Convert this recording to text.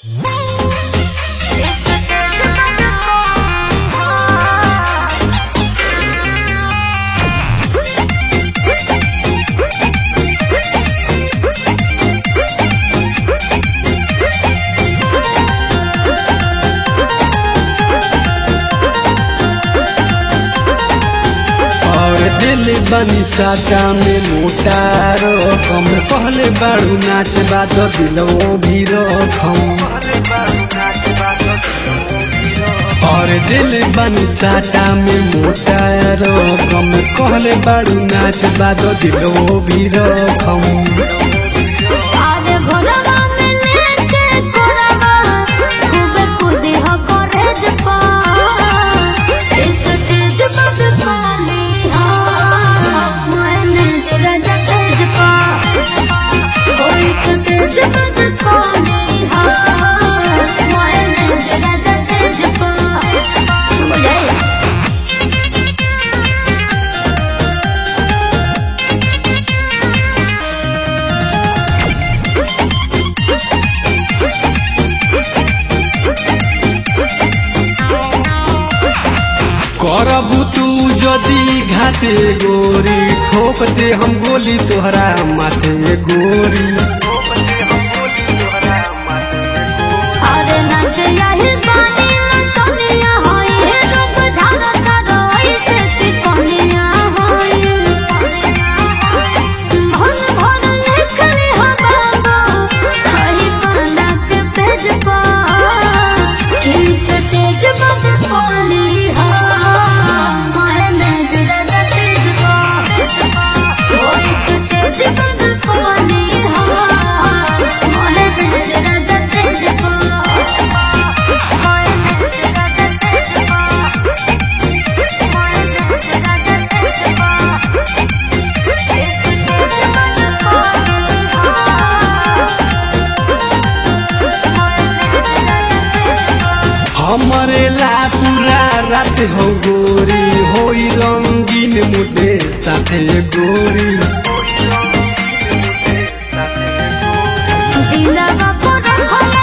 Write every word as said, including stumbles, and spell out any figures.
दिल बनी साटा में मोटारो कम पहले बारू नाच बात दिलो भी रखम और दिल बनी साटा में मोटारो कम पहले बारू नाच बात दिलो भी रखम करबू तू जदी घाटे गोरी ठोक दे हम गोली तोहरा माथे गोरी अरे नच यही पानी में चनिया होई रूप झाड़ता गई से तिकोनिया होई भन भन निकली हो बाबू हई पाना के पेज पर किन स्टेज मत कोली हो मारे नजर दसेज पर ओई स्टेज मत कोली हो मारे नजर दसेज पर हमारे ला पूरा रात हो गोरी होई रंगीन मुझे साथे गोरी दिलवा को रखले